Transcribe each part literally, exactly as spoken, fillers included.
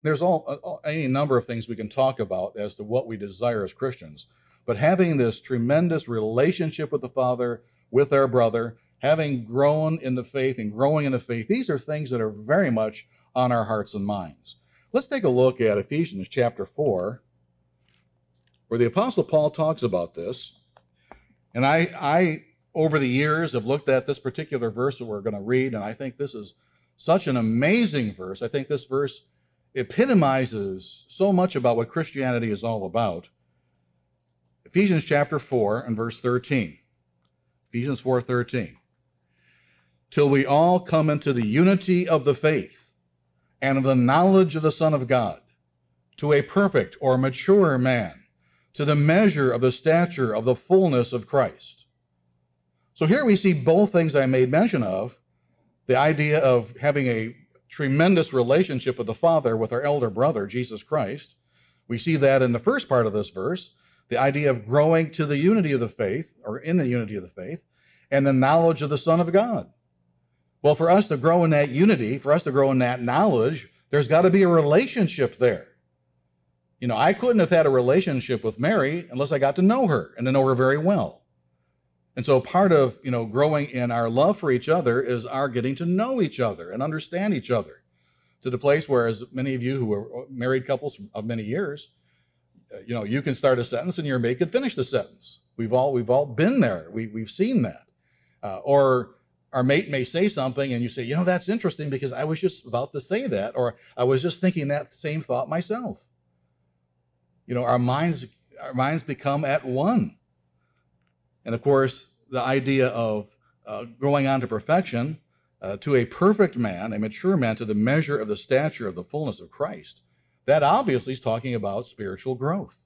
There's all, all any number of things we can talk about as to what we desire as Christians. But having this tremendous relationship with the Father, with our brother, having grown in the faith and growing in the faith, these are things that are very much on our hearts and minds. Let's take a look at Ephesians chapter four, where the Apostle Paul talks about this. And I, I, over the years, have looked at this particular verse that we're going to read, and I think this is such an amazing verse. I think this verse epitomizes so much about what Christianity is all about. Ephesians chapter four and verse thirteen. Ephesians four thirteen. Till we all come into the unity of the faith and of the knowledge of the Son of God, to a perfect or mature man, to the measure of the stature of the fullness of Christ. So here we see both things I made mention of, the idea of having a tremendous relationship with the Father, with our elder brother, Jesus Christ. We see that in the first part of this verse, the idea of growing to the unity of the faith, or in the unity of the faith, and the knowledge of the Son of God. Well, for us to grow in that unity, for us to grow in that knowledge, there's got to be a relationship there. You know, I couldn't have had a relationship with Mary unless I got to know her and to know her very well. And so part of, you know, growing in our love for each other is our getting to know each other and understand each other, to the place where, as many of you who are married couples of many years, you know, you can start a sentence and your mate can finish the sentence. We've all we've all been there. We, we've seen that. Uh, or our mate may say something and you say, you know, that's interesting because I was just about to say that, or I was just thinking that same thought myself. You know, our minds our minds become at one. And of course, the idea of uh, growing on to perfection, uh, to a perfect man, a mature man, to the measure of the stature of the fullness of Christ, that obviously is talking about spiritual growth.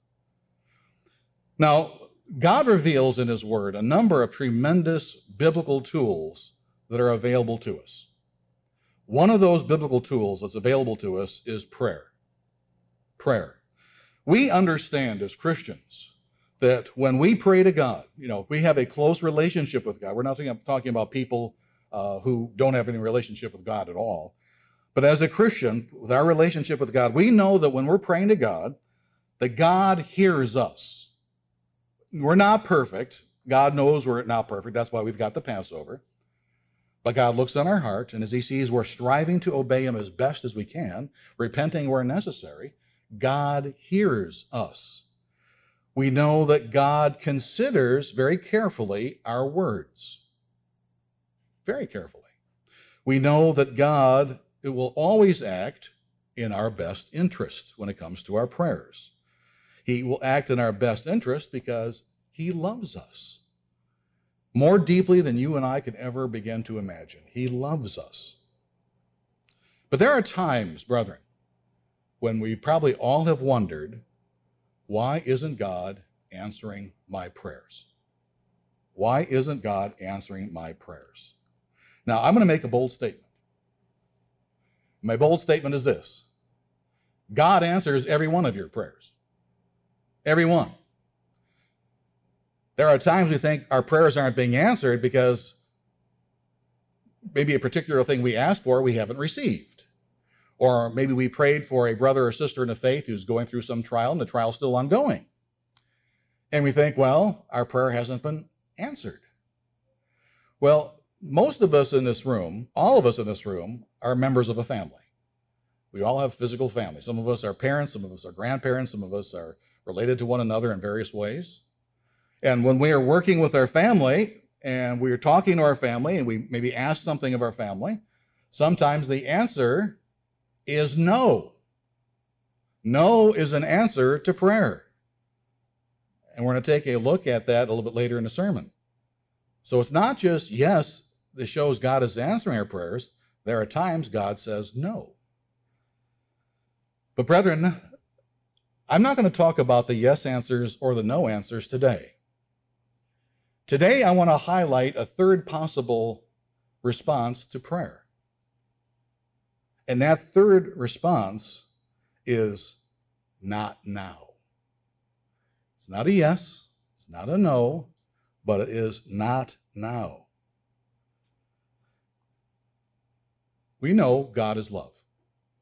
Now, God reveals in his word a number of tremendous biblical tools that are available to us. One of those biblical tools that's available to us is prayer. Prayer. We understand as Christians that when we pray to God, you know, if we have a close relationship with God, we're not talking about people uh, who don't have any relationship with God at all. But as a Christian, with our relationship with God, we know that when we're praying to God, that God hears us. We're not perfect. God knows we're not perfect. That's why we've got the Passover. But God looks on our heart, and as he sees we're striving to obey him as best as we can, repenting where necessary, God hears us. We know that God considers very carefully our words. Very carefully. We know that God it will always act in our best interest when it comes to our prayers. He will act in our best interest because he loves us more deeply than you and I could ever begin to imagine. He loves us. But there are times, brethren, when we probably all have wondered, why isn't God answering my prayers? Why isn't God answering my prayers? Now, I'm going to make a bold statement. My bold statement is this: God answers every one of your prayers. Every one. There are times we think our prayers aren't being answered because maybe a particular thing we asked for we haven't received. Or maybe we prayed for a brother or sister in the faith who's going through some trial and the trial's still ongoing. And we think, well, our prayer hasn't been answered. Well, most of us in this room, all of us in this room, are members of a family. We all have physical families. Some of us are parents, some of us are grandparents, some of us are related to one another in various ways. And when we are working with our family and we are talking to our family and we maybe ask something of our family, sometimes the answer is no. No is an answer to prayer. And we're going to take a look at that a little bit later in the sermon. So it's not just yes, that shows God is answering our prayers. There are times God says no. But brethren, I'm not going to talk about the yes answers or the no answers today. Today, I want to highlight a third possible response to prayer. And that third response is not now. It's not a yes, it's not a no, but it is not now. We know God is love.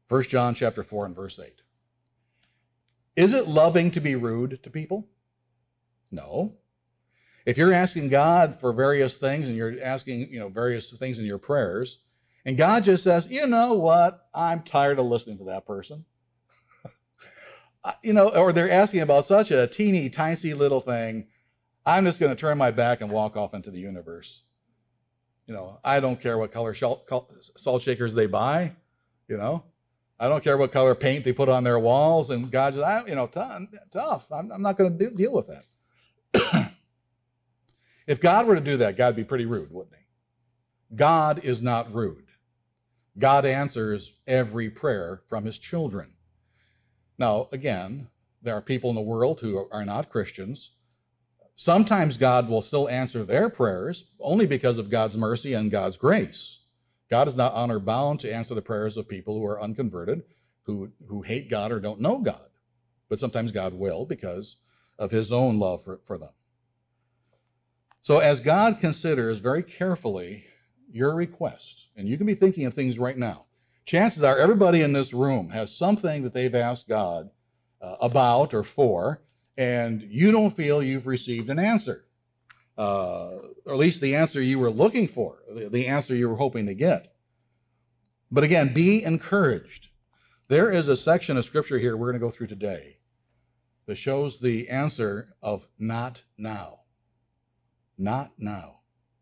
First John chapter four and verse eight. Is it loving to be rude to people? No. If you're asking God for various things and you're asking, you know, various things in your prayers, and God just says, you know what, I'm tired of listening to that person. You know, or they're asking about such a teeny, tiny little thing, I'm just going to turn my back and walk off into the universe. You know, I don't care what color salt shakers they buy, you know. I don't care what color paint they put on their walls, and God just, I, you know, tough. I'm, I'm not going to deal with that. If God were to do that, God would be pretty rude, wouldn't he? God is not rude. God answers every prayer from his children. Now, again, there are people in the world who are not Christians. Sometimes God will still answer their prayers only because of God's mercy and God's grace. God is not honor bound to answer the prayers of people who are unconverted, who, who hate God or don't know God. But sometimes God will because of his own love for, for them. So as God considers very carefully your request, and you can be thinking of things right now, chances are everybody in this room has something that they've asked God uh, about or for, and you don't feel you've received an answer, uh, or at least the answer you were looking for, the, the answer you were hoping to get. But again, be encouraged. There is a section of scripture here we're going to go through today that shows the answer of not now. Not now.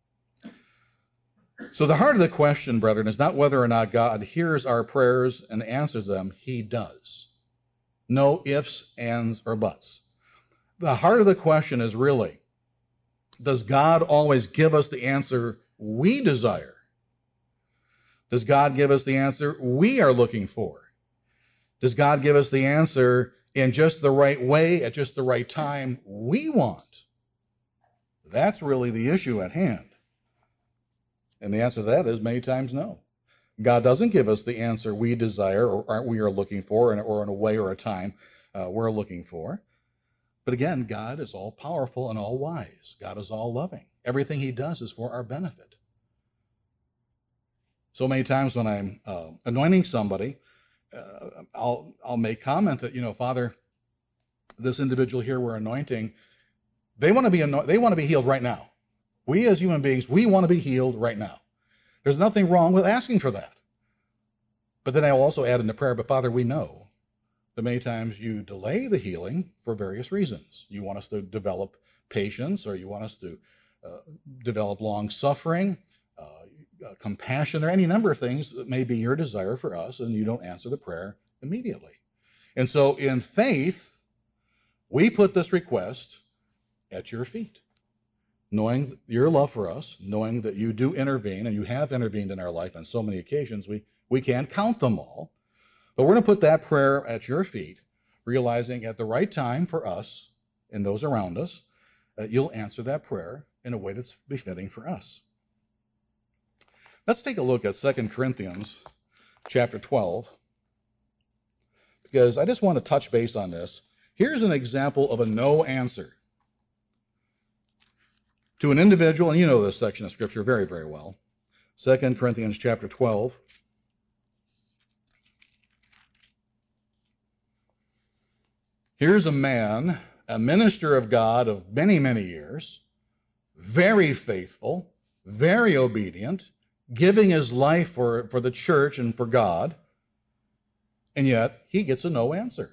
So the heart of the question, brethren, is not whether or not God hears our prayers and answers them. He does. No ifs, ands, or buts. The heart of the question is really, does God always give us the answer we desire? Does God give us the answer we are looking for? Does God give us the answer in just the right way at just the right time we want? That's really the issue at hand. And the answer to that is many times no. God doesn't give us the answer we desire or we are looking for, or in a way or a time uh, we're looking for. But again, God is all powerful and all wise. God is all loving. Everything he does is for our benefit. So many times when I'm uh, anointing somebody, uh, I'll, I'll make comment that, you know, Father, this individual here we're anointing, they want to be anoint- they want to be healed right now. We as human beings, we want to be healed right now. There's nothing wrong with asking for that. But then I'll also add in the prayer, but Father, we know that many times you delay the healing for various reasons. You want us to develop patience, or you want us to uh, develop long suffering, uh, uh, compassion, or any number of things that may be your desire for us, and you don't answer the prayer immediately. And so in faith, we put this request at your feet, knowing your love for us, knowing that you do intervene, and you have intervened in our life on so many occasions, we, we can't count them all. But we're going to put that prayer at your feet, realizing at the right time for us and those around us, that you'll answer that prayer in a way that's befitting for us. Let's take a look at Second Corinthians chapter twelve, because I just want to touch base on this. Here's an example of a no answer to an individual, and you know this section of scripture very, very well. Second Corinthians chapter twelve. Here's a man, a minister of God of many, many years, very faithful, very obedient, giving his life for, for the church and for God, and yet he gets a no answer.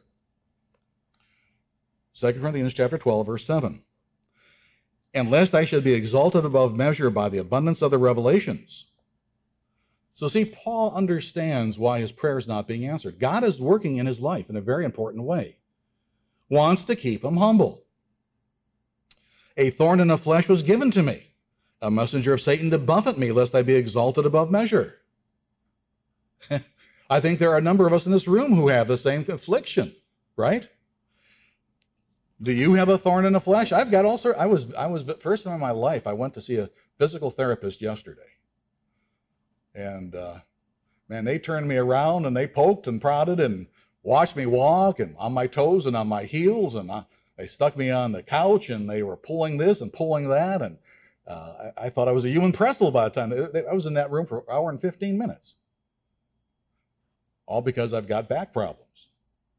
Second Corinthians chapter twelve, verse seven. And lest I should be exalted above measure by the abundance of the revelations. So see, Paul understands why his prayer is not being answered. God is working in his life in a very important way. Wants to keep him humble. A thorn in the flesh was given to me, a messenger of Satan to buffet me, lest I be exalted above measure. I think there are a number of us in this room who have the same affliction, right? Do you have a thorn in the flesh? I've got all sorts. I was, I was, first time in my life, I went to see a physical therapist yesterday. And, uh, man, they turned me around and they poked and prodded and watched me walk and on my toes and on my heels. And I, they stuck me on the couch and they were pulling this and pulling that. And uh, I, I thought I was a human pretzel by the time. They, they, I was in that room for an hour and fifteen minutes. all because I've got back problems.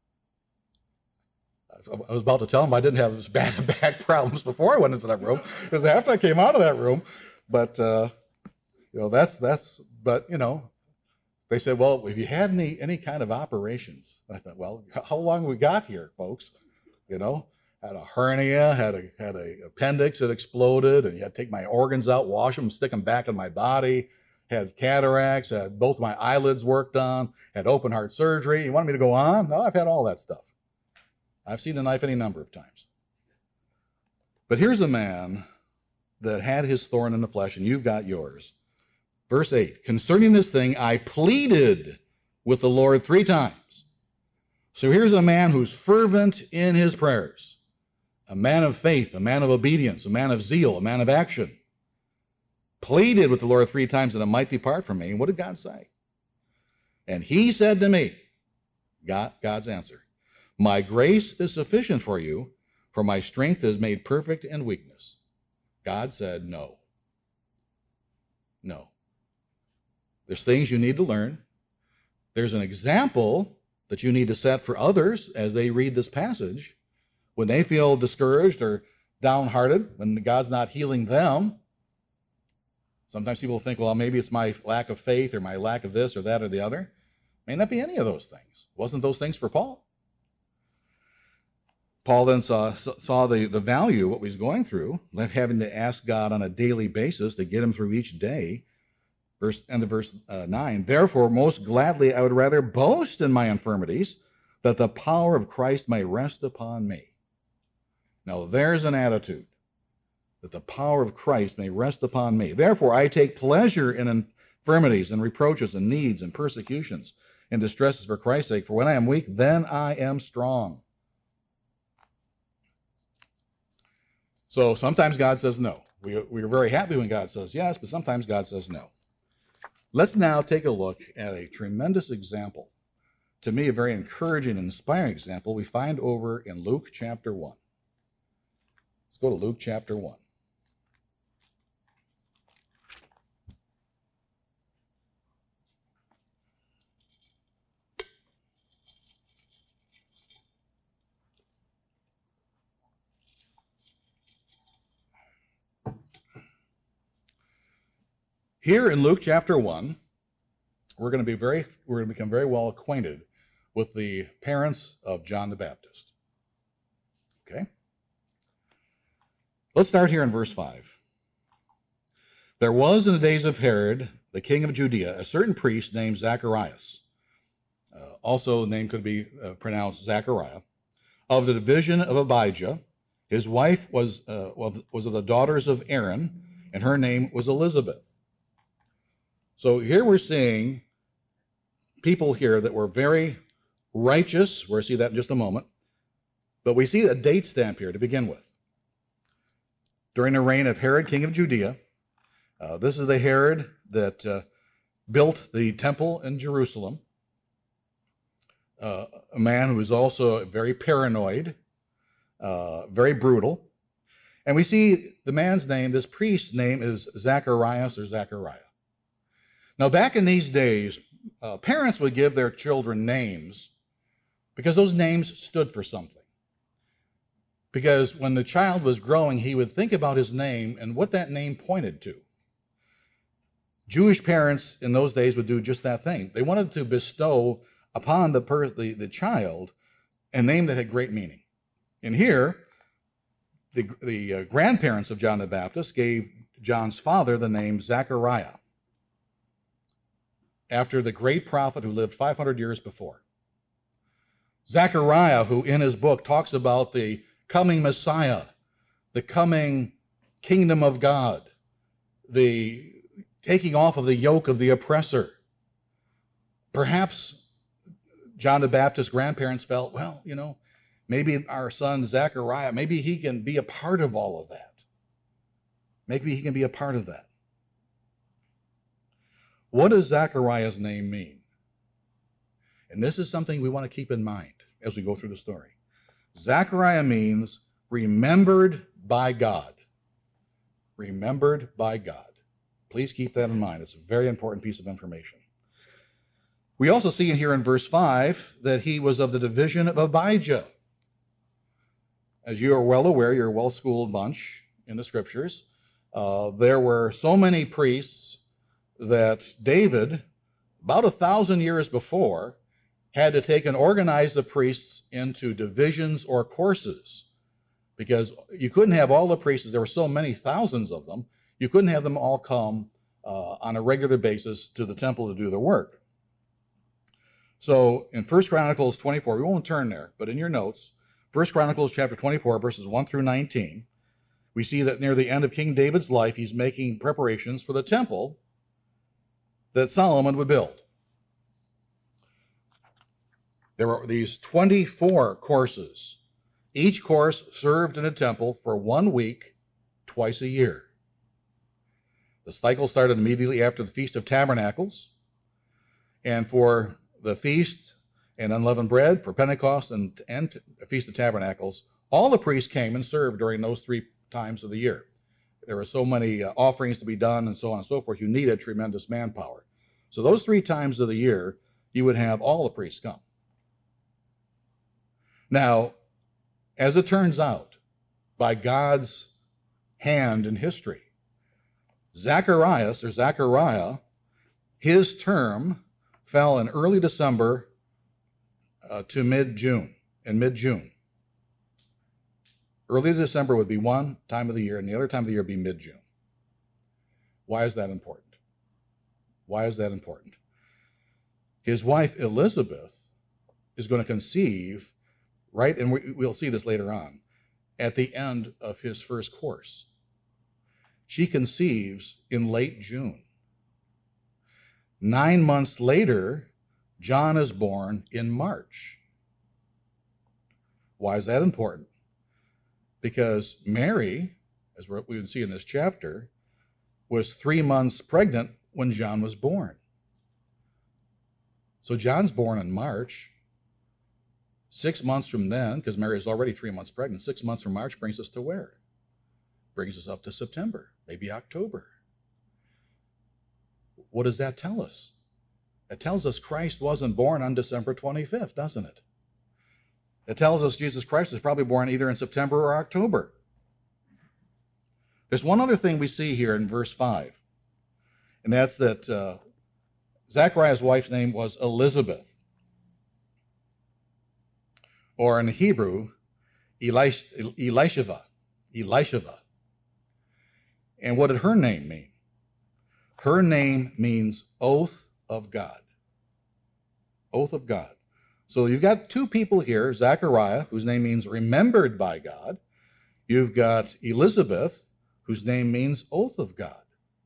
I was about to tell him I didn't have as bad back problems before I went into that room, because after I came out of that room, but uh, you know, that's that's. But you know, they said, well, have you had any any kind of operations? I thought, well, how long we got here, folks? You know, had a hernia, had a had a appendix that exploded, and you had to take my organs out, wash them, stick them back in my body. Had cataracts, had both my eyelids worked on, had open heart surgery. You want me to go on? No, I've had all that stuff. I've seen the knife any number of times. But here's a man that had his thorn in the flesh, and you've got yours. Verse eight, concerning this thing, I pleaded with the Lord three times. So here's a man who's fervent in his prayers, a man of faith, a man of obedience, a man of zeal, a man of action. Pleaded with the Lord three times that it might depart from me. And what did God say? And he said to me, God, God's answer, my grace is sufficient for you, for my strength is made perfect in weakness. God said no. No. There's things you need to learn. There's an example that you need to set for others as they read this passage. When they feel discouraged or downhearted, when God's not healing them, sometimes people think, well, maybe it's my lack of faith or my lack of this or that or the other. May not be any of those things. Wasn't those things for Paul? Paul then saw, saw the, the value of what he was going through, having to ask God on a daily basis to get him through each day. Verse, end of verse uh, nine, therefore, most gladly I would rather boast in my infirmities, that the power of Christ may rest upon me. Now there's an attitude, that the power of Christ may rest upon me. Therefore, I take pleasure in infirmities and reproaches and needs and persecutions and distresses for Christ's sake. For when I am weak, then I am strong. So sometimes God says no. We, we are very happy when God says yes, but sometimes God says no. Let's now take a look at a tremendous example. To me, a very encouraging and inspiring example we find over in Luke chapter one. Let's go to Luke chapter one. Here in Luke chapter one, we're going to be very, we're going to become very well acquainted with the parents of John the Baptist. Okay? Let's start here in verse five. There was in the days of Herod, the king of Judea, a certain priest named Zacharias. Uh, also, the name could be uh, pronounced Zachariah, of the division of Abijah. His wife was, uh, was of the daughters of Aaron, and her name was Elizabeth. So here we're seeing people here that were very righteous. We'll see that in just a moment. But we see a date stamp here to begin with. During the reign of Herod, king of Judea, uh, this is the Herod that uh, built the temple in Jerusalem. Uh, a man who was also very paranoid, uh, very brutal. And we see the man's name, this priest's name is Zacharias or Zachariah. Now, back in these days, uh, parents would give their children names because those names stood for something. Because when the child was growing, he would think about his name and what that name pointed to. Jewish parents in those days would do just that thing. They wanted to bestow upon the, per- the, the child a name that had great meaning. And here, the, the uh, grandparents of John the Baptist gave John's father the name Zachariah, after the great prophet who lived five hundred years before. Zechariah, who in his book talks about the coming Messiah, the coming kingdom of God, the taking off of the yoke of the oppressor. Perhaps John the Baptist's grandparents felt, well, you know, maybe our son Zechariah, maybe he can be a part of all of that. Maybe he can be a part of that. What does Zechariah's name mean? And this is something we want to keep in mind as we go through the story. Zechariah means remembered by God. Remembered by God. Please keep that in mind. It's a very important piece of information. We also see in here in verse five that he was of the division of Abijah. As you are well aware, you're a well-schooled bunch in the scriptures. Uh, there were so many priests that David, about a thousand years before, had to take and organize the priests into divisions or courses, because you couldn't have all the priests. There were so many thousands of them. You couldn't have them all come uh, on a regular basis to the temple to do their work. So in First Chronicles twenty-four, we won't turn there, but in your notes, First Chronicles chapter twenty-four, verses one through nineteen, we see that near the end of King David's life, he's making preparations for the temple that Solomon would build. There were these twenty-four courses. Each course served in a temple for one week, twice a year. The cycle started immediately after the Feast of Tabernacles, and for the feast and unleavened bread, for Pentecost and, and Feast of Tabernacles, all the priests came and served during those three times of the year. There were so many uh, offerings to be done and so on and so forth. You needed tremendous manpower. So those three times of the year, you would have all the priests come. Now, as it turns out, by God's hand in history, Zacharias, or Zechariah, his term fell in early December uh, to mid-June, in mid-June. Early December would be one time of the year, and the other time of the year would be mid-June. Why is that important? Why is that important? His wife, Elizabeth, is going to conceive, right, and we, we'll see this later on, at the end of his first course. She conceives in late June. Nine months later, John is born in March. Why is that important? Because Mary, as we would see in this chapter, was three months pregnant when John was born. So John's born in March. Six months from then, because Mary is already three months pregnant, six months from March brings us to where? Brings us up to September, maybe October. What does that tell us? It tells us Christ wasn't born on December twenty-fifth, doesn't it? It tells us Jesus Christ was probably born either in September or October. There's one other thing we see here in verse five, and that's that uh, Zachariah's wife's name was Elizabeth, or in Hebrew, Elish- Elisheva. Elisheva. And what did her name mean? Her name means oath of God. Oath of God. So you've got two people here, Zechariah, whose name means remembered by God. You've got Elizabeth, whose name means oath of God.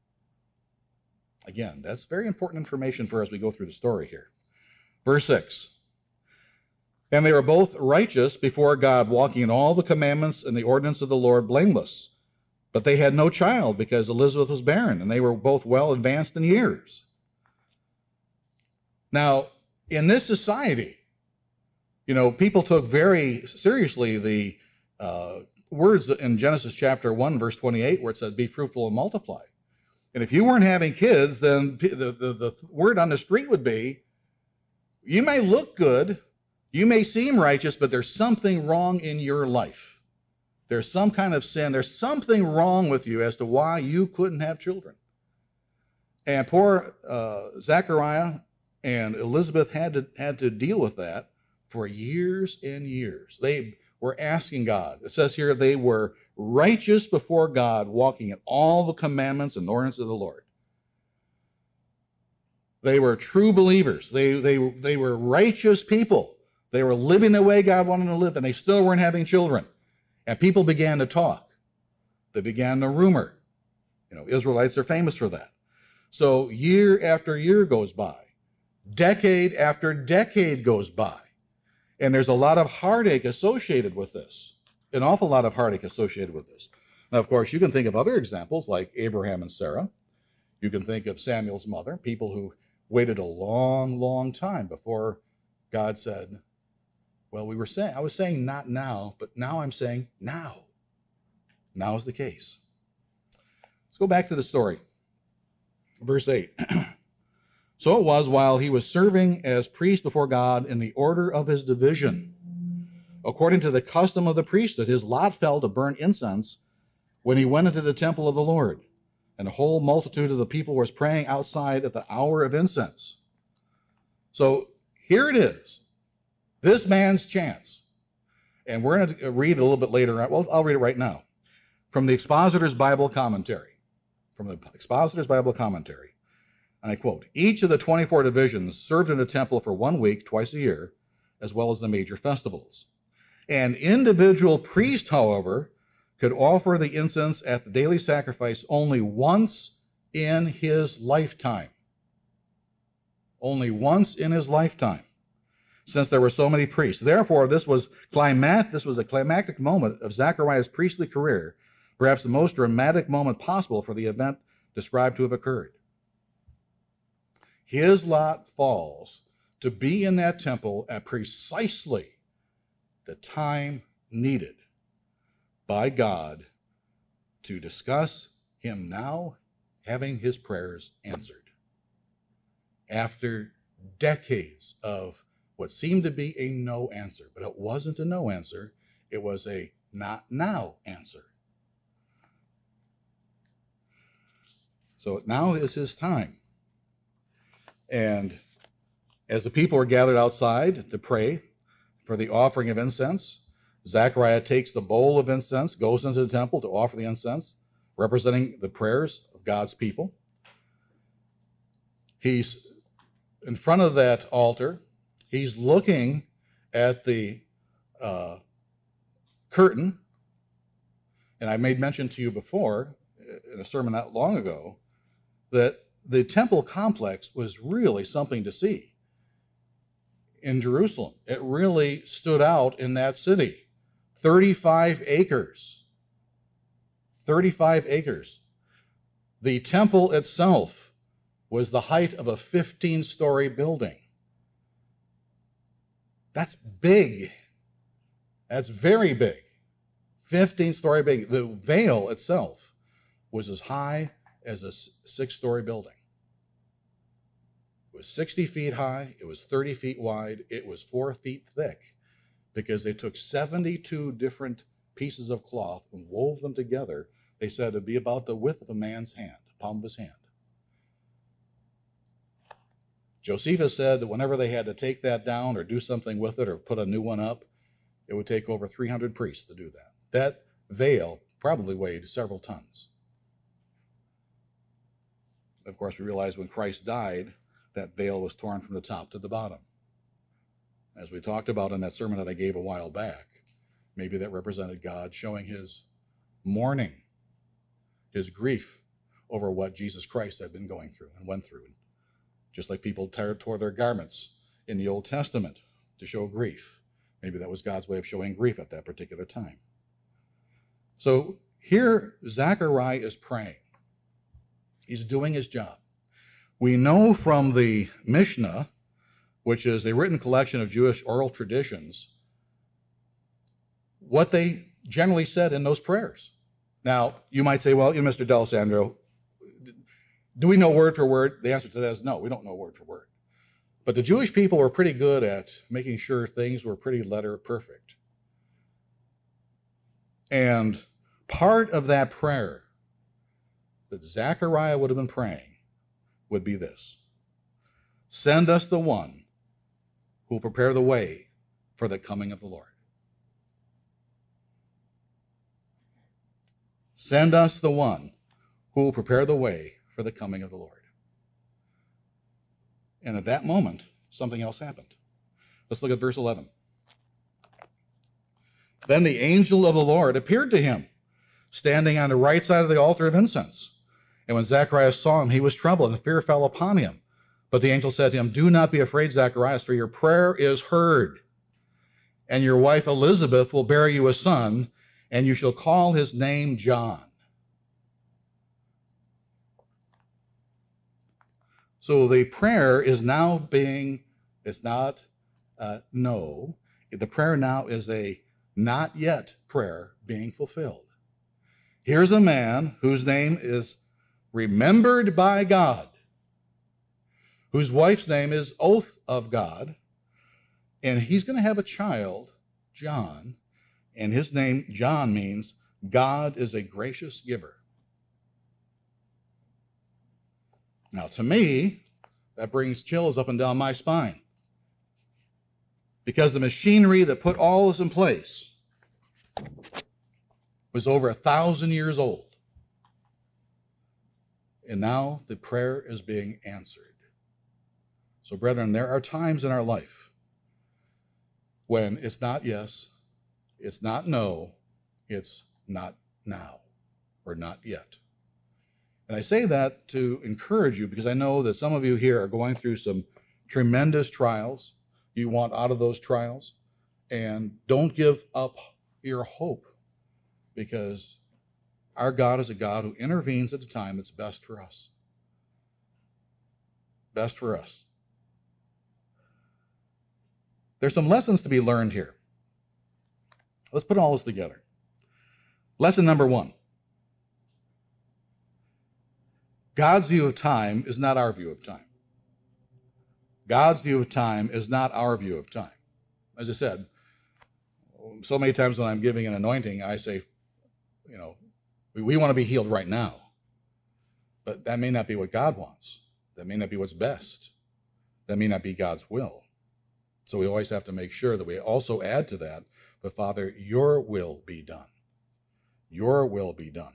Again, that's very important information for us as we go through the story here. Verse six. And they were both righteous before God, walking in all the commandments and the ordinance of the Lord blameless. But they had no child because Elizabeth was barren, and they were both well advanced in years. Now, in this society, you know, people took very seriously the uh, words in Genesis chapter one, verse twenty-eight, where it says, be fruitful and multiply. And if you weren't having kids, then the, the, the word on the street would be, you may look good, you may seem righteous, but there's something wrong in your life. There's some kind of sin. There's something wrong with you as to why you couldn't have children. And poor uh, Zechariah and Elizabeth had to, had to deal with that for years and years. They were asking God. It says here they were righteous before God, walking in all the commandments and ordinances of the Lord. They were true believers. They, they, they were righteous people. They were living the way God wanted them to live, and they still weren't having children. And people began to talk. They began to rumor. You know, Israelites are famous for that. So year after year goes by. Decade after decade goes by. And there's a lot of heartache associated with this. An awful lot of heartache associated with this. Now, of course, you can think of other examples like Abraham and Sarah. You can think of Samuel's mother, people who waited a long, long time before God said, well, we were saying, I was saying not now, but now I'm saying now. Now is the case. Let's go back to the story. Verse eight. So it was while he was serving as priest before God in the order of his division, according to the custom of the priesthood, his lot fell to burn incense when he went into the temple of the Lord. And the whole multitude of the people was praying outside at the hour of incense. So here it is, this man's chance. And we're going to read a little bit later. Well, I'll read it right now. From the Expositor's Bible Commentary. From the Expositor's Bible Commentary. And I quote, each of the twenty-four divisions served in the temple for one week, twice a year, as well as the major festivals. An individual priest, however, could offer the incense at the daily sacrifice only once in his lifetime. Only once in his lifetime, since there were so many priests. Therefore, this was climat- this was a climactic moment of Zechariah's priestly career, perhaps the most dramatic moment possible for the event described to have occurred. His lot falls to be in that temple at precisely the time needed by God to discuss him now having his prayers answered. After decades of what seemed to be a no answer, but it wasn't a no answer, it was a not now answer. So now is his time. And as the people are gathered outside to pray for the offering of incense, Zechariah takes the bowl of incense, goes into the temple to offer the incense, representing the prayers of God's people. He's in front of that altar. He's looking at the uh, curtain. And I made mention to you before, in a sermon not long ago, that the temple complex was really something to see in Jerusalem. It really stood out in that city. thirty-five acres. thirty-five acres. The temple itself was the height of a fifteen-story building. That's big. That's very big. fifteen-story big. The veil itself was as high as a six-story building. It was sixty feet high. It was thirty feet wide. It was four feet thick because they took seventy-two different pieces of cloth and wove them together. They said it'd be about the width of a man's hand, palm of his hand. Josephus said that whenever they had to take that down or do something with it or put a new one up, it would take over three hundred priests to do that. That veil probably weighed several tons. Of course, we realize when Christ died, that veil was torn from the top to the bottom. As we talked about in that sermon that I gave a while back, maybe that represented God showing his mourning, his grief over what Jesus Christ had been going through and went through. Just like people tore their garments in the Old Testament to show grief. Maybe that was God's way of showing grief at that particular time. So here, Zechariah is praying. He's doing his job. We know from the Mishnah, which is a written collection of Jewish oral traditions, what they generally said in those prayers. Now, you might say, well, you know, Mister D'Alessandro, do we know word for word? The answer to that is no, we don't know word for word. But the Jewish people were pretty good at making sure things were pretty letter perfect. And part of that prayer that Zechariah would have been praying would be this: send us the one who will prepare the way for the coming of the Lord. Send us the one who will prepare the way for the coming of the Lord. And at that moment, something else happened. Let's look at verse eleven. Then the angel of the Lord appeared to him, standing on the right side of the altar of incense. And when Zacharias saw him, he was troubled, and fear fell upon him. But the angel said to him, do not be afraid, Zacharias, for your prayer is heard. And your wife Elizabeth will bear you a son, and you shall call his name John. So the prayer is now being, it's not uh, no. The prayer now is a not yet prayer being fulfilled. Here's a man whose name is remembered by God, whose wife's name is Oath of God, and he's going to have a child, John, and his name, John, means God is a gracious giver. Now, to me, that brings chills up and down my spine, because the machinery that put all this in place was over a thousand years old. And now the prayer is being answered. So, brethren, there are times in our life when it's not yes, it's not no, it's not now, or not yet. And I say that to encourage you, because I know that some of you here are going through some tremendous trials. You want out of those trials. And don't give up your hope, because our God is a God who intervenes at the time that's best for us. Best for us. There's some lessons to be learned here. Let's put all this together. Lesson number one. God's view of time is not our view of time. God's view of time is not our view of time. As I said, so many times when I'm giving an anointing, I say, you know, we, we want to be healed right now. But that may not be what God wants. That may not be what's best. That may not be God's will. So we always have to make sure that we also add to that, but Father, your will be done. Your will be done.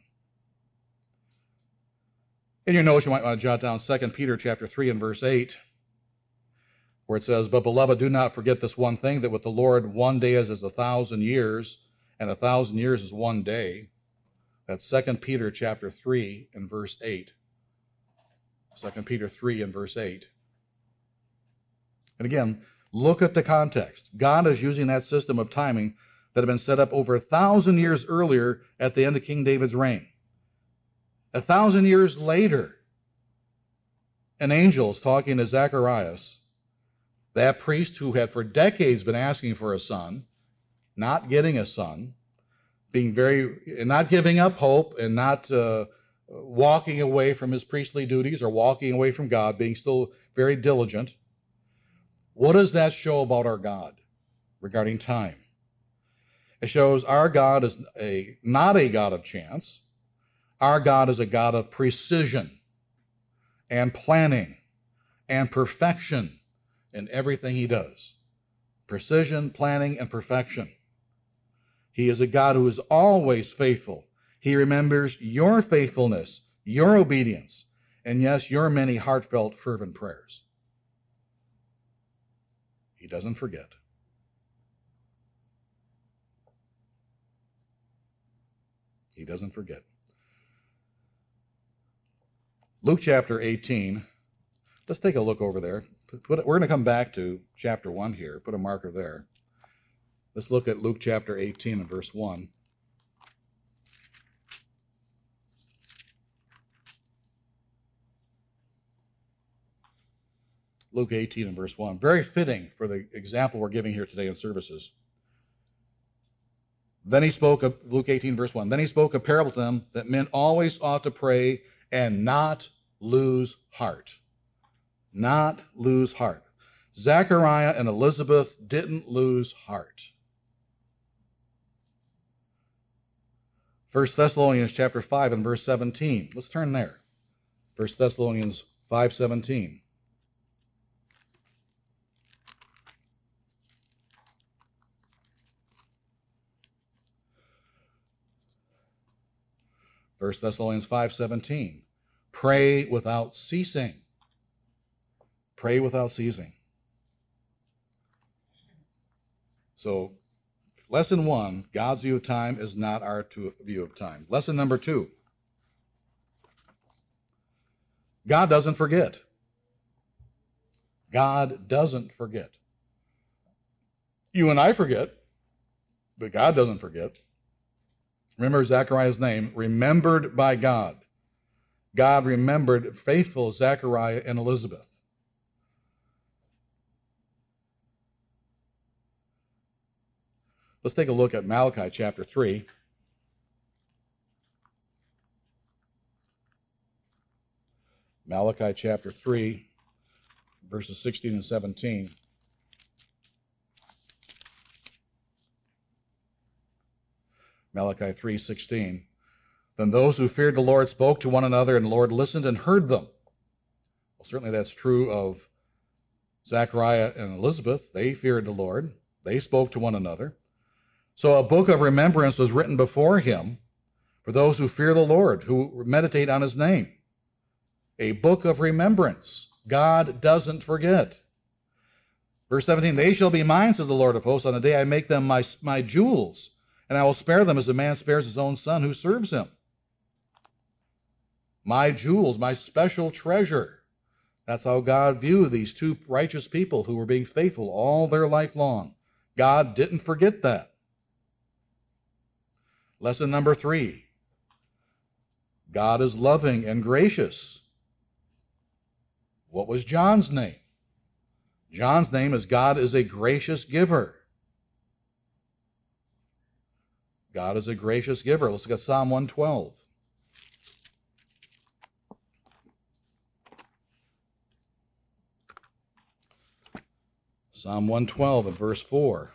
In your notes, you might want to jot down Second Peter chapter three and verse eight, where it says, "But beloved, do not forget this one thing, that with the Lord one day is as a thousand years, and a thousand years is one day." That's Second Peter chapter three and verse eight. Second Peter three and verse eight. And again, look at the context. God is using that system of timing that had been set up over a thousand years earlier at the end of King David's reign. A thousand years later, an angel is talking to Zacharias, that priest who had for decades been asking for a son, not getting a son, being very, not giving up hope, and not uh, walking away from his priestly duties or walking away from God, being still very diligent. What does that show about our God regarding time? It shows our God is a not a God of chance. Our God is a God of precision and planning and perfection in everything he does. Precision, planning, and perfection. He is a God who is always faithful. He remembers your faithfulness, your obedience, and yes, your many heartfelt, fervent prayers. He doesn't forget. He doesn't forget. Luke chapter eighteen. Let's take a look over there. We're going to come back to chapter one here. Put a marker there. Let's look at Luke chapter eighteen and verse one. Luke eighteen and verse one. Very fitting for the example we're giving here today in services. Then he spoke of, Luke eighteen verse one, then he spoke a parable to them that men always ought to pray and not lose heart. Not lose heart. Zechariah and Elizabeth didn't lose heart. First Thessalonians chapter five and verse seventeen. Let's turn there. First Thessalonians five seventeen. First Thessalonians five seventeen. Pray without ceasing. Pray without ceasing. So, lesson one, God's view of time is not our view of time. Lesson number two, God doesn't forget. God doesn't forget. You and I forget, but God doesn't forget. Remember Zechariah's name, remembered by God. God remembered faithful Zechariah and Elizabeth. Let's take a look at Malachi chapter three. Malachi chapter three verses sixteen and seventeen. Malachi three sixteen. Then those who feared the Lord spoke to one another, and the Lord listened and heard them. Well, certainly that's true of Zechariah and Elizabeth. They feared the Lord. They spoke to one another. So a book of remembrance was written before him for those who fear the Lord, who meditate on his name. A book of remembrance. God doesn't forget. Verse seventeen, they shall be mine, says the Lord of hosts, on the day I make them my, my jewels, and I will spare them as a man spares his own son who serves him. My jewels, my special treasure. That's how God viewed these two righteous people who were being faithful all their life long. God didn't forget that. Lesson number three. God is loving and gracious. What was John's name? John's name is God is a gracious giver. God is a gracious giver. Let's look at Psalm one twelve. Psalm one twelve and verse four.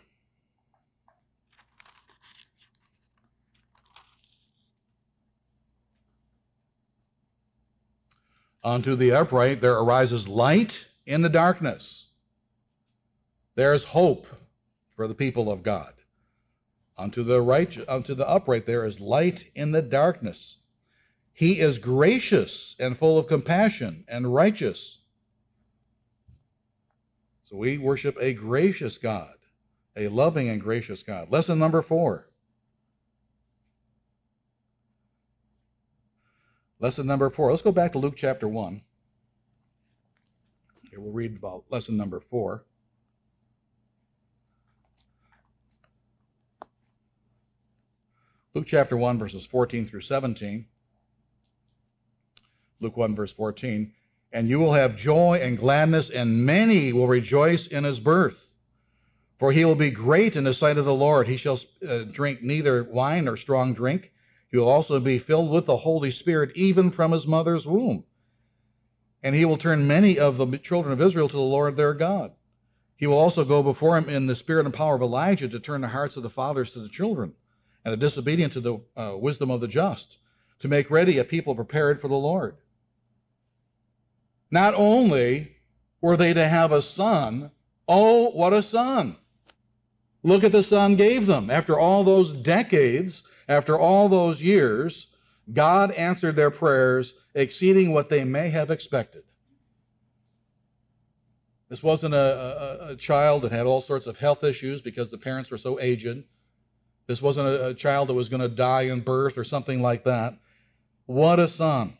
Unto the upright there arises light in the darkness. There's hope for the people of God. Unto the right, unto the upright there is light in the darkness. He is gracious and full of compassion and righteous. So we worship a gracious God, a loving and gracious God. Lesson number four. Lesson number four. Let's go back to Luke chapter one. Here we'll read about lesson number four. Luke chapter one, verses fourteen through seventeen. Luke one, verse fourteen. And you will have joy and gladness, and many will rejoice in his birth. For he will be great in the sight of the Lord. He shall uh, drink neither wine nor strong drink. He will also be filled with the Holy Spirit, even from his mother's womb. And he will turn many of the children of Israel to the Lord their God. He will also go before him in the spirit and power of Elijah to turn the hearts of the fathers to the children, and the disobedient to the uh, wisdom of the just, to make ready a people prepared for the Lord. Not only were they to have a son, oh, what a son. Look at the son gave them. After all those decades, after all those years, God answered their prayers, exceeding what they may have expected. This wasn't a, a, a child that had all sorts of health issues because the parents were so aged. This wasn't a, a child that was going to die in birth or something like that. What a son.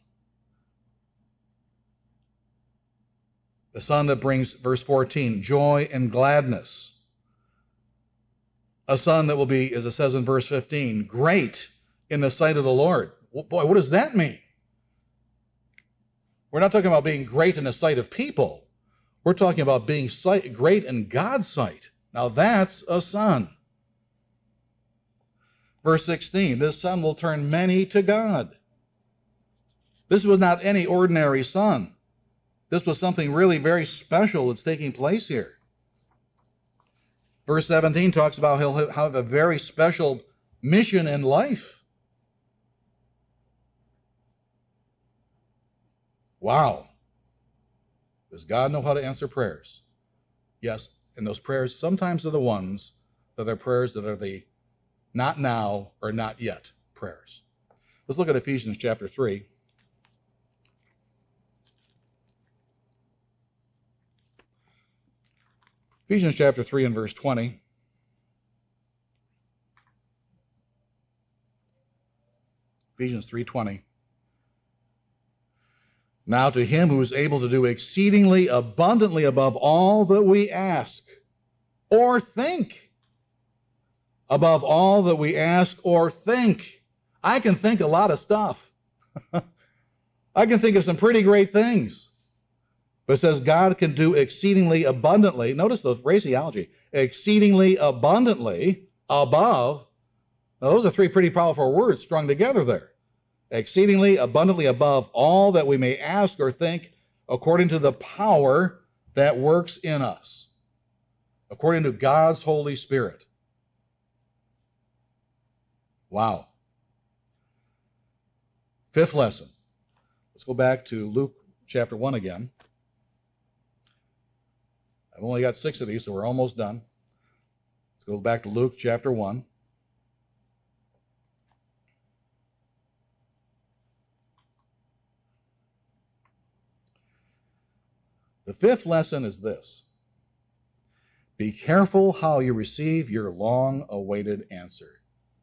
The son that brings, verse fourteen, joy and gladness. A son that will be, as it says in verse fifteen, great in the sight of the Lord. Boy, what does that mean? We're not talking about being great in the sight of people. We're talking about being sight, great in God's sight. Now that's a son. Verse sixteen, this son will turn many to God. This was not any ordinary son. This was something really very special that's taking place here. Verse seventeen talks about he'll have a very special mission in life. Wow. Does God know how to answer prayers? Yes, and those prayers sometimes are the ones that are prayers that are the not now or not yet prayers. Let's look at Ephesians chapter three. Ephesians chapter three and verse twenty. Ephesians three twenty. Now to him who is able to do exceedingly abundantly above all that we ask or think. Above all that we ask or think. I can think a lot of stuff. I can think of some pretty great things. But it says God can do exceedingly abundantly. Notice the phraseology. Exceedingly abundantly above. Now those are three pretty powerful words strung together there. Exceedingly abundantly above all that we may ask or think, according to the power that works in us according to God's Holy Spirit. Wow. Fifth lesson. Let's go back to Luke chapter one again. I've only got six of these, so we're almost done. Let's go back to Luke chapter one. The fifth lesson is this: be careful how you receive your long-awaited answer.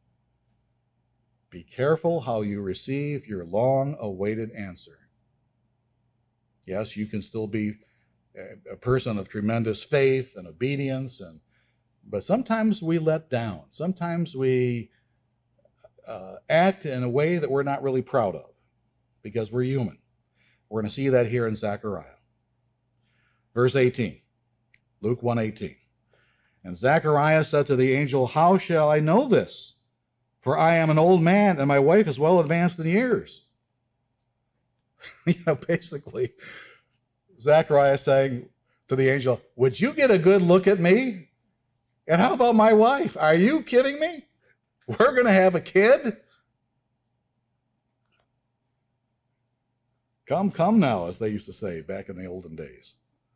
Be careful how you receive your long-awaited answer. Yes, you can still be a person of tremendous faith and obedience, and but sometimes we let down. Sometimes we uh, act in a way that we're not really proud of because we're human. We're going to see that here in Zechariah. Verse eighteen, Luke one eighteen. And Zechariah said to the angel, how shall I know this? For I am an old man, and my wife is well advanced in years. You know, basically, Zechariah saying to the angel, would you get a good look at me? And how about my wife? Are you kidding me? We're going to have a kid? Come, come now, as they used to say back in the olden days.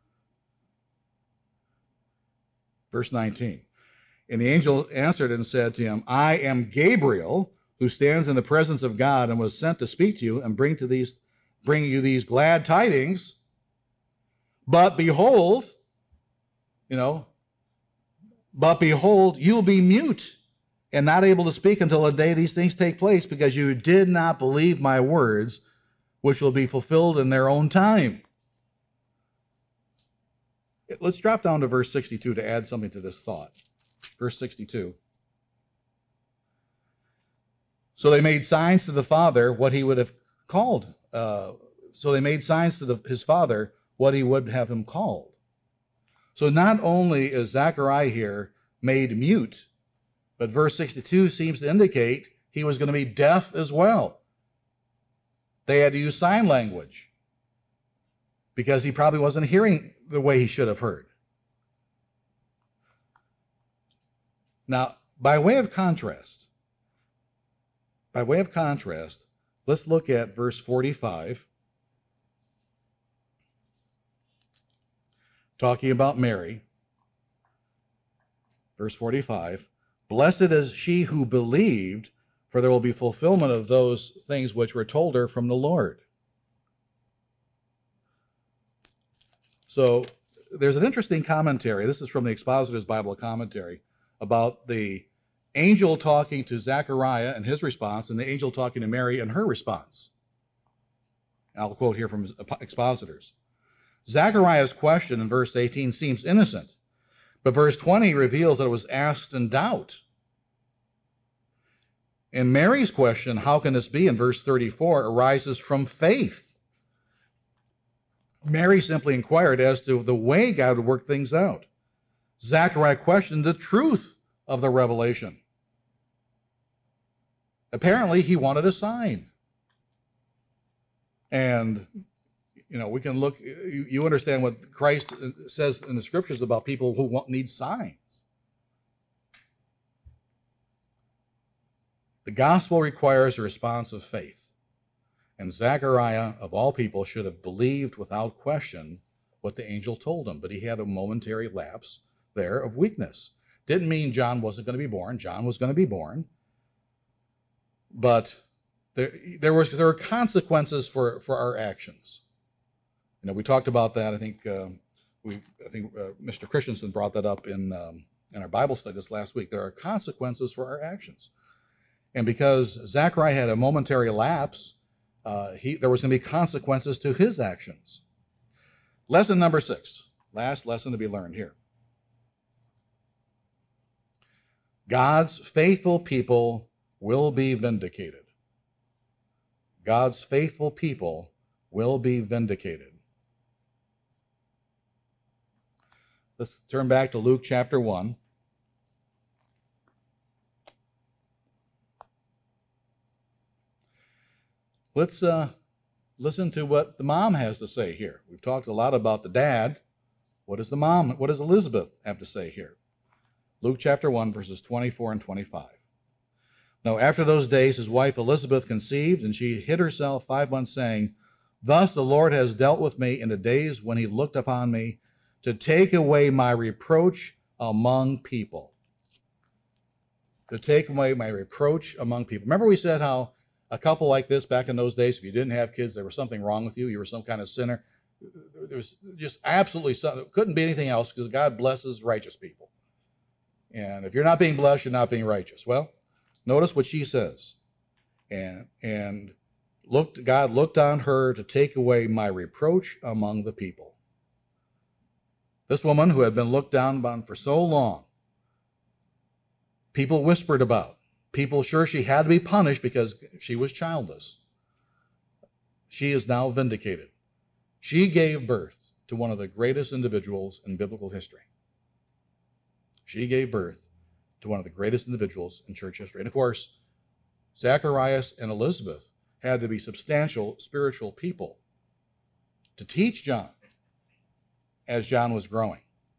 Verse nineteen. And the angel answered and said to him, I am Gabriel, who stands in the presence of God and was sent to speak to you and bring to these, bring you these glad tidings. But behold, you know, but behold, you'll be mute and not able to speak until the day these things take place, because you did not believe my words, which will be fulfilled in their own time. Let's drop down to verse sixty-two to add something to this thought. Verse sixty-two. So they made signs to the father what he would have called. Uh, so they made signs to the, his father what he would have him called. So not only is Zechariah here made mute, but verse sixty-two seems to indicate he was going to be deaf as well. They had to use sign language because he probably wasn't hearing the way he should have heard. Now, by way of contrast, by way of contrast, let's look at verse forty-five, talking about Mary. Verse forty-five, blessed is she who believed, for there will be fulfillment of those things which were told her from the Lord. So there's an interesting commentary. This is from the Expositor's Bible Commentary about the angel talking to Zechariah and his response, and the angel talking to Mary and her response. I'll quote here from Expositors. Zechariah's question in verse eighteen seems innocent, but verse twenty reveals that it was asked in doubt. And Mary's question, how can this be, in verse thirty-four, arises from faith. Mary simply inquired as to the way God would work things out. Zechariah questioned the truth of the revelation. Apparently, he wanted a sign. And, you know, we can look, you, you understand what Christ says in the scriptures about people who want, need signs. The gospel requires a response of faith. And Zechariah, of all people, should have believed without question what the angel told him. But he had a momentary lapse there of weakness. Didn't mean John wasn't going to be born. John was going to be born. But there, there, was, there were consequences for, for our actions. You know, we talked about that. I think uh, we, I think uh, Mister Christensen brought that up in, um, in our Bible study this last week. There are consequences for our actions. And because Zechariah had a momentary lapse, Uh, he, there was going to be consequences to his actions. Lesson number six, last lesson to be learned here. God's faithful people will be vindicated. God's faithful people will be vindicated. Let's turn back to Luke chapter one. Let's uh, listen to what the mom has to say here. We've talked a lot about the dad, What does the mom, what does Elizabeth have to say here? Luke chapter one, verses twenty-four and twenty-five. Now, after those days, his wife Elizabeth conceived, and she hid herself five months, saying, Thus the Lord has dealt with me in the days when he looked upon me to take away my reproach among people. To take away my reproach among people. Remember we said how a couple like this back in those days, if you didn't have kids, there was something wrong with you. You were some kind of sinner. There was just absolutely something. Couldn't be anything else because God blesses righteous people. And if you're not being blessed, you're not being righteous. Well, notice what she says. And, and looked, God looked on her to take away my reproach among the people. This woman who had been looked down upon for so long, people whispered about. People sure she had to be punished because she was childless. She is now vindicated. She gave birth to one of the greatest individuals in biblical history. She gave birth to one of the greatest individuals in church history. And of course, Zacharias and Elizabeth had to be substantial spiritual people to teach John as John was growing.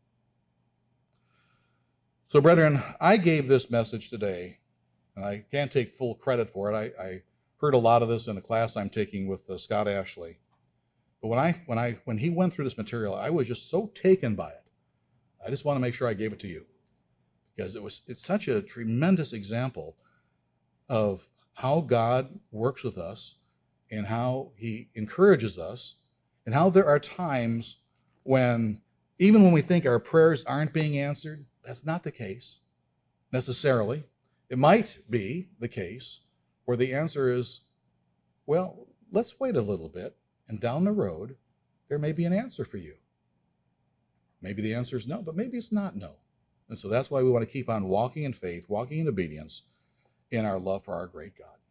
So, brethren, I gave this message today, and I can't take full credit for it. I, I heard a lot of this in a class I'm taking with uh, Scott Ashley. But when I when I when he went through this material, I was just so taken by it. I just want to make sure I gave it to you because it was it's such a tremendous example of how God works with us and how he encourages us and how there are times when even when we think our prayers aren't being answered, that's not the case necessarily. It might be the case where the answer is, well, let's wait a little bit, and down the road, there may be an answer for you. Maybe the answer is no, but maybe it's not no. And so that's why we want to keep on walking in faith, walking in obedience in our love for our great God.